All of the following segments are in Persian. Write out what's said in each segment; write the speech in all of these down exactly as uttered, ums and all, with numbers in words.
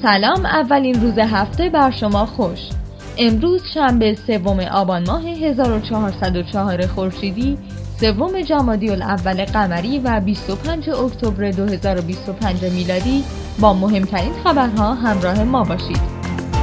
سلام، اولین روز هفته بر شما خوش. امروز شنبه سوم آبان ماه هزار و چهارصد و چهار خورشیدی، سوم جمادی الاول قمری و بیست و پنجم اکتبر دو هزار و بیست و پنج میلادی با مهمترین خبرها همراه ما باشید.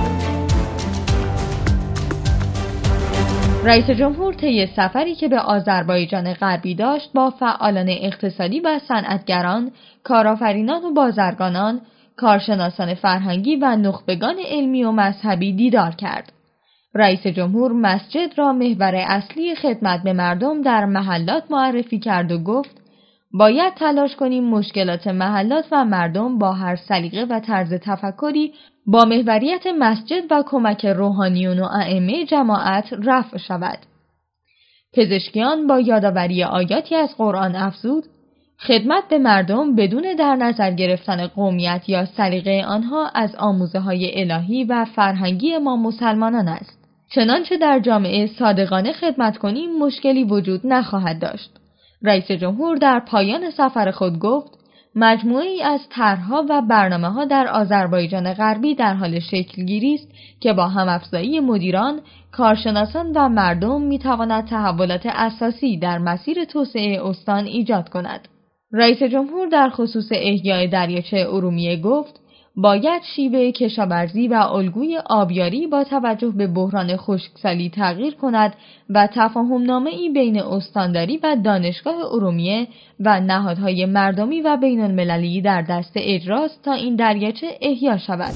رئیس جمهور طی سفری که به آذربایجان غربی داشت با فعالان اقتصادی و صنعتگران، کارآفرینان و بازرگانان، کارشناسان فرهنگی و نخبگان علمی و مذهبی دیدار کرد. رئیس جمهور مسجد را محور اصلی خدمت به مردم در محلات معرفی کرد و گفت باید تلاش کنیم مشکلات محلات و مردم با هر سلیقه و طرز تفکری با محوریت مسجد و کمک روحانیون و ائمه جماعت رفع شود. پزشکیان با یادآوری آیاتی از قرآن افزود خدمت به مردم بدون در نظر گرفتن قومیت یا سلیقه آنها از آموزه‌های الهی و فرهنگی ما مسلمانان است. چنانچه در جامعه صادقانه خدمت کنیم مشکلی وجود نخواهد داشت. رئیس جمهور در پایان سفر خود گفت مجموعه‌ای از طرح‌ها و برنامه‌ها در آذربایجان غربی در حال شکل‌گیری است که با هم‌افزایی مدیران، کارشناسان و مردم می‌تواند تحولات اساسی در مسیر توسعه استان ایجاد کند. رئیس جمهور در خصوص احیای دریاچه ارومیه گفت باید شیوه کشاورزی و الگوی آبیاری با توجه به بحران خشکسالی تغییر کند و تفاهم‌نامه‌ای بین استانداری و دانشگاه ارومیه و نهادهای مردمی و بین‌المللی در دست اجراست تا این دریاچه احیا شود.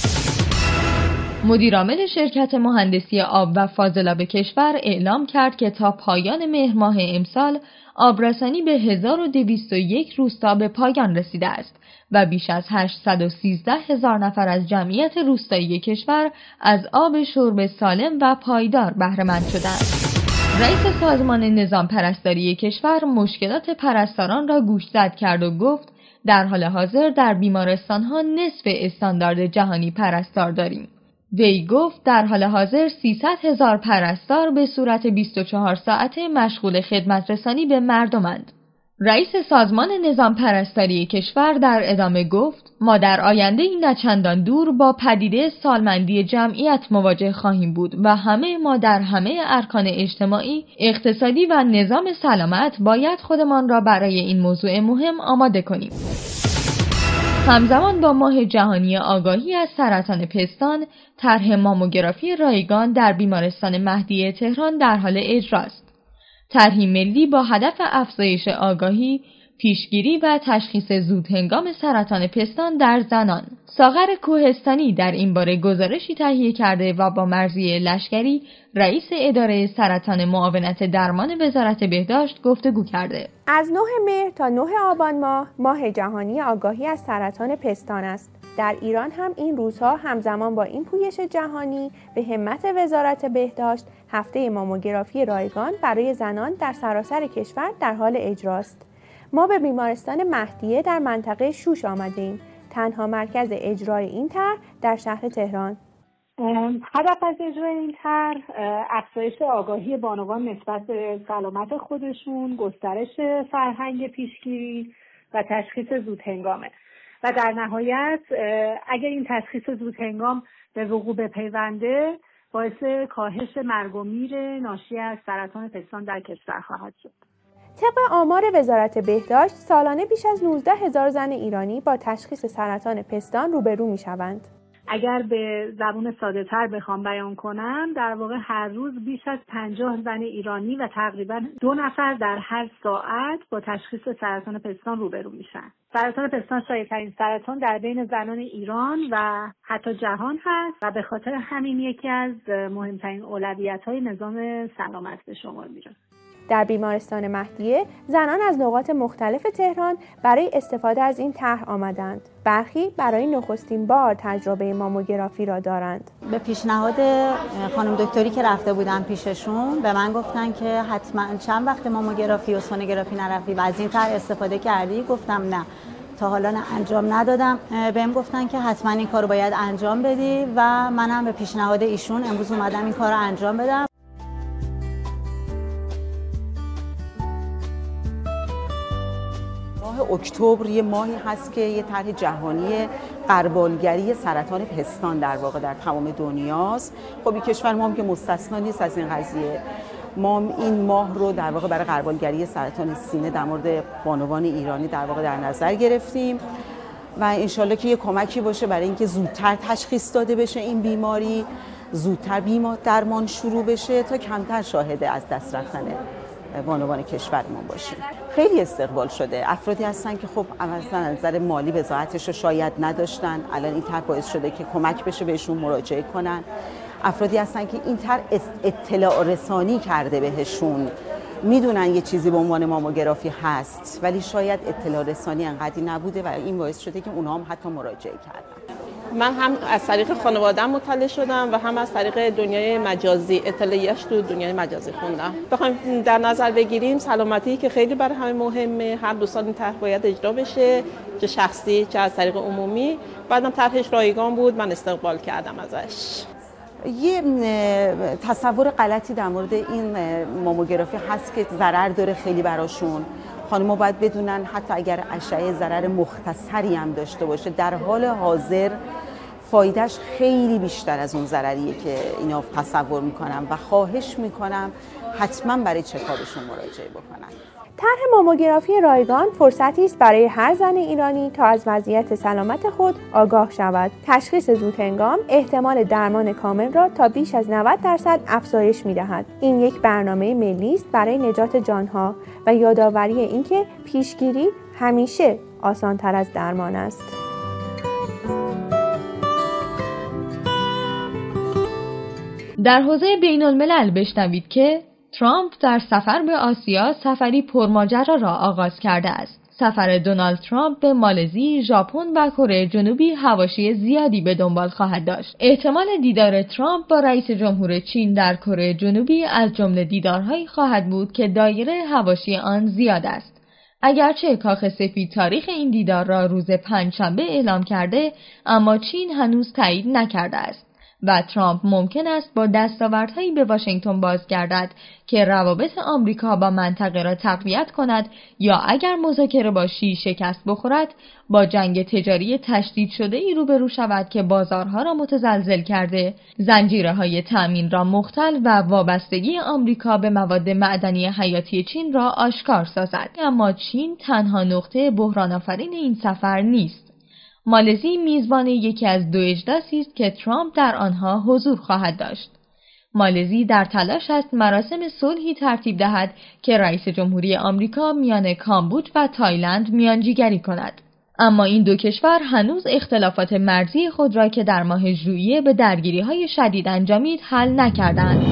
مدیرعامل شرکت مهندسی آب و فاضلاب کشور اعلام کرد که تا پایان مهر ماه امسال آبرسانی به هزار و دویست و یک روستا به پایان رسیده است و بیش از هشتصد و سیزده هزار نفر از جمعیت روستایی کشور از آب شرب سالم و پایدار بهره مند شدند. رئیس سازمان نظام پرستاری کشور مشکلات پرستاران را گوشزد کرد و گفت در حال حاضر در بیمارستان‌ها نصف استاندارد جهانی پرستار داریم. وی گفت در حال حاضر سیصد هزار پرستار به صورت بیست و چهار ساعته مشغول خدمت رسانی به مردمند. رئیس سازمان نظام پرستاری کشور در ادامه گفت ما در آینده‌ای نچندان دور با پدیده سالمندی جمعیت مواجه خواهیم بود و همه ما در همه ارکان اجتماعی، اقتصادی و نظام سلامت باید خودمان را برای این موضوع مهم آماده کنیم. همزمان با ماه جهانی آگاهی از سرطان پستان، طرح ماموگرافی رایگان در بیمارستان مهدیه تهران در حال اجراست. طرحی ملی با هدف افزایش آگاهی، پیشگیری و تشخیص زودهنگام سرطان پستان در زنان. ساغر کوهستانی در این باره گزارشی تهیه کرده و با مرضیه لشکری، رئیس اداره سرطان معاونت درمان وزارت بهداشت گفتگو کرده. از نه مهر تا نه آبان ماه، ماه جهانی آگاهی از سرطان پستان است. در ایران هم این روزها همزمان با این پویش جهانی به همت وزارت بهداشت هفته ماموگرافی رایگان برای زنان در سراسر کشور در حال اجراست. ما به بیمارستان مهدیه در منطقه شوش آمدیم، تنها مرکز اجرای این طرح در شهر تهران. هدف از اجرای این طرح افزایش آگاهی بانوان نسبت به سلامت خودشون، گسترش فرهنگ پیشگیری و تشخیص زودهنگامه و در نهایت اگر این تشخیص زودهنگام به وقوع بپیونده باعث کاهش مرگ و میر ناشی از سرطان پستان در کشور خواهد شد. طبق آمار وزارت بهداشت سالانه بیش از نوزده هزار زن ایرانی با تشخیص سرطان پستان روبرو می‌شوند. اگر به زبون ساده تر بخوام بیان کنم، در واقع هر روز بیش از پنجاه زن ایرانی و تقریبا دو نفر در هر ساعت با تشخیص سرطان پستان روبرو میشن. سرطان پستان شایع‌ترین سرطان در بین زنان ایران و حتی جهان هست و به خاطر همین یکی از مهمترین اولویت‌های نظام سلامت به شمار میره. در بیمارستان مهدیه زنان از نقاط مختلف تهران برای استفاده از این طرح آمدند. برخی برای نخستین بار تجربه ماموگرافی را دارند. به پیشنهاد خانم دکتری که رفته بودن پیششون به من گفتن که حتما چند وقت ماموگرافی و سونوگرافی نرفتی و از این طرح استفاده کردی؟ گفتم نه، تا حالا نه انجام ندادم. بهم گفتن که حتما این کارو باید انجام بدی و منم به پیشنهاد ایشون امروز اومدم این کارو انجام بدم. ماه اکتبر یه ماهی هست که یه طرح جهانی غربالگری سرطان پستان در واقع در تمام دنیاست. خب این کشور ما هم که مستثنا نیست از این قضیه. ما این ماه رو در واقع برای غربالگری سرطان سینه در مورد بانوان ایرانی در واقع در نظر گرفتیم و انشالله که یه کمکی باشه برای اینکه زودتر تشخیص داده بشه این بیماری، زودتر بیمار درمان شروع بشه تا کمتر شاهد از دست رفتن بانوان کشورمون باشیم. خیلی استقبال شده. افرادی هستن که خب اصلا از نظر مالی وضاحتش رو شاید نداشتن، الان این طرح باعث شده که کمک بشه بهشون مراجعه کنن. افرادی هستن که این طرح اطلاع رسانی کرده بهشون، میدونن یه چیزی به عنوان ماموگرافی هست ولی شاید اطلاع رسانی انقدری نبوده و این باعث شده که اونها هم حتی مراجعه کردن. من هم از طریق خانواده‌ام مطلع شدم و هم از طریق دنیای مجازی، اطلاعیش تو دنیای مجازی خوندم. بخوایم در نظر بگیریم سلامتی که خیلی برای همه مهمه، هر دوستان این طرح باید اجرا بشه، چه شخصی چه از طریق عمومی. بعدم طرحش رایگان بود، من استقبال کردم ازش. یه تصور غلطی در مورد این ماموگرافی هست که ضرر داره خیلی براشون. خانم‌ها باید بدونن حتی اگر اشعه ضرر مختصری هم داشته باشه در حال حاضر فایدهش خیلی بیشتر از اون ضرریه که اینا تصور میکنم و خواهش میکنم حتما برای چکابشون مراجعه بکنن. طرح ماموگرافی رایگان فرصتی است برای هر زن ایرانی تا از وضعیت سلامت خود آگاه شود. تشخیص زودهنگام احتمال درمان کامل را تا بیش از نود درصد افزایش می‌دهد. این یک برنامه ملی است برای نجات جانها و یادآوری اینکه پیشگیری همیشه آسان‌تر از درمان است. در حوزه بین الملل بشنوید که ترامپ در سفر به آسیا سفری پرماجرا را آغاز کرده است. سفر دونالد ترامپ به مالزی، ژاپن و کره جنوبی حواشی زیادی به دنبال خواهد داشت. احتمال دیدار ترامپ با رئیس جمهور چین در کره جنوبی از جمله دیدارهایی خواهد بود که دایره حواشی آن زیاد است. اگرچه کاخ سفید تاریخ این دیدار را روز پنجشنبه اعلام کرده، اما چین هنوز تایید نکرده است. و ترامپ ممکن است با دستاوردهایی به واشنگتن بازگردد که روابط آمریکا با منطقه را تقویت کند یا اگر مذاکره با شی شکست بخورد با جنگ تجاری تشدید شده ای روبرو شود که بازارها را متزلزل کرده، زنجیره‌های تأمین را مختل و وابستگی آمریکا به مواد معدنی حیاتی چین را آشکار سازد. اما چین تنها نقطه بحران‌آفرین این سفر نیست. مالزی میزبان یکی از دو اجلاسی است که ترامپ در آنها حضور خواهد داشت. مالزی در تلاش است مراسم صلحی ترتیب دهد که رئیس جمهوری آمریکا میان کامبوج و تایلند میانجیگری کند. اما این دو کشور هنوز اختلافات مرزی خود را که در ماه ژوئیه به درگیری‌های شدید انجامید حل نکردند.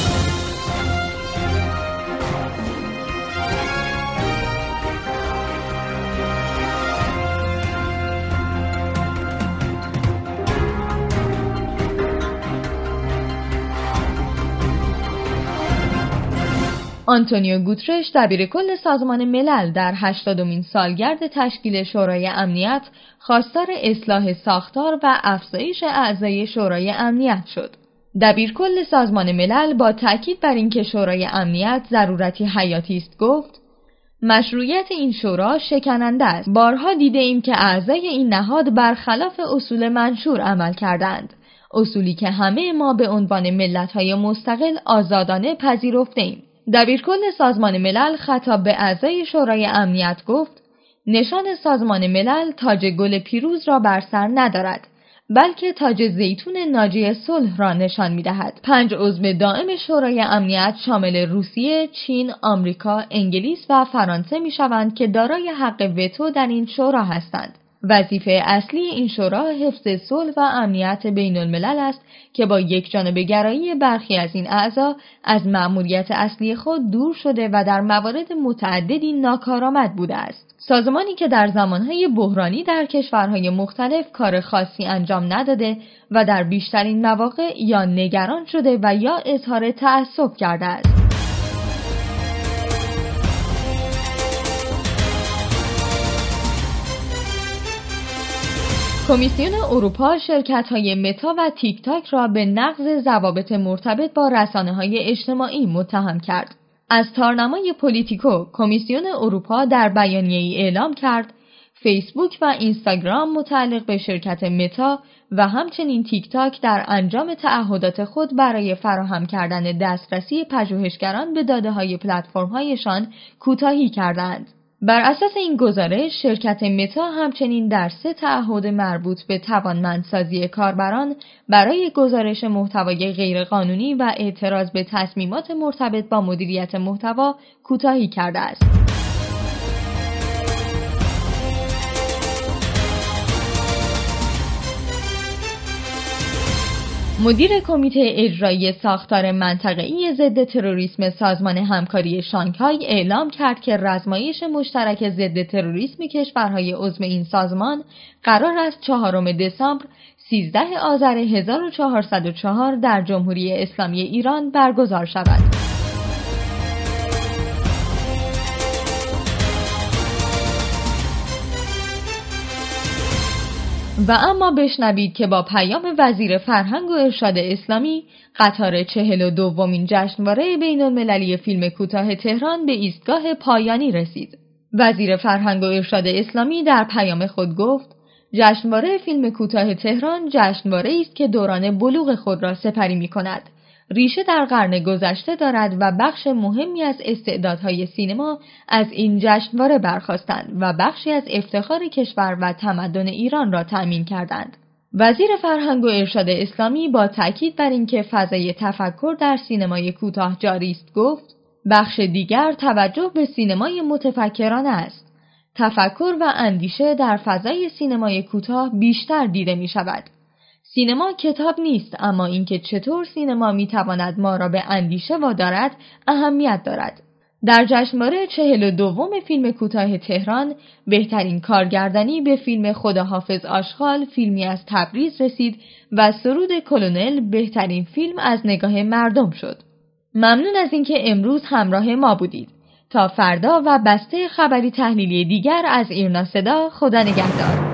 آنتونیو گوترش دبیرکل سازمان ملل در هشتادمین سالگرد تشکیل شورای امنیت خواستار اصلاح ساختار و افزایش اعضای شورای امنیت شد. دبیرکل سازمان ملل با تاکید بر اینکه شورای امنیت ضرورتی حیاتی است گفت: مشروعیت این شورا شکننده است. بارها دیده ایم که اعضای این نهاد برخلاف اصول منشور عمل کردند، اصولی که همه ما به عنوان ملت‌های مستقل آزادانه پذیرفته‌ایم. دبیرکل سازمان ملل خطاب به اعضای شورای امنیت گفت: نشان سازمان ملل تاج گل پیروز را بر سر ندارد، بلکه تاج زیتون ناجی صلح را نشان می‌دهد. پنج عضو دائم شورای امنیت شامل روسیه، چین، آمریکا، انگلیس و فرانسه می‌شوند که دارای حق وتو در این شورا هستند. وظیفه اصلی این شورا حفظ صلح و امنیت بین الملل است که با یکجانبه‌گرایی برخی از این اعضا از مأموریت اصلی خود دور شده و در موارد متعددی ناکارآمد بوده است. سازمانی که در زمانهای بحرانی در کشورهای مختلف کار خاصی انجام نداده و در بیشترین مواقع یا نگران شده و یا اظهار تعصب کرده است. کمیسیون اروپا شرکت‌های متا و تیک تاک را به نقض ضوابط مرتبط با رسانه‌های اجتماعی متهم کرد. از تارنمای پولیتیکو، کمیسیون اروپا در بیانیه‌ای اعلام کرد فیسبوک و اینستاگرام متعلق به شرکت متا و همچنین تیک تاک در انجام تعهدات خود برای فراهم کردن دسترسی پژوهشگران به داده‌های پلتفرم‌هایشان کوتاهی کردند. بر اساس این گزارش، شرکت متا همچنین در سه تعهد مربوط به توانمندسازی کاربران برای گزارش محتوای غیرقانونی و اعتراض به تصمیمات مرتبط با مدیریت محتوا کوتاهی کرده است. مدیر کمیته اجرایی ساختار منطقه‌ای ضد تروریسم سازمان همکاری شانگهای اعلام کرد که رزمایش مشترک ضد تروریسم کشورهای عضو این سازمان قرار است چهارم دسامبر سیزده آذر هزار و چهارصد و چهار در جمهوری اسلامی ایران برگزار شود. و اما بشنوید که با پیام وزیر فرهنگ و ارشاد اسلامی قطار چهل و دومین جشنواره بین المللی فیلم کوتاه تهران به ایستگاه پایانی رسید. وزیر فرهنگ و ارشاد اسلامی در پیام خود گفت جشنواره فیلم کوتاه تهران جشنواره است که دوران بلوغ خود را سپری می کند. ریشه در قرن گذشته دارد و بخش مهمی از استعدادهای سینما از این جشنواره برخاستند و بخشی از افتخار کشور و تمدن ایران را تأمین کردند. وزیر فرهنگ و ارشاد اسلامی با تأکید بر اینکه فضای تفکر در سینمای کوتاه جاری است گفت: بخش دیگر توجه به سینمای متفکرانه است. تفکر و اندیشه در فضای سینمای کوتاه بیشتر دیده می شود. سینما کتاب نیست، اما اینکه چطور سینما میتواند ما را به اندیشه وادارد اهمیت دارد. در جشنواره چهل و دوم فیلم کوتاه تهران بهترین کارگردانی به فیلم خداحافظ آشغال فیلمی از تبریز رسید و سرود کلونل بهترین فیلم از نگاه مردم شد. ممنون از اینکه امروز همراه ما بودید. تا فردا و بسته خبری تحلیلی دیگر از ایرنا صدا، خدا نگهدار.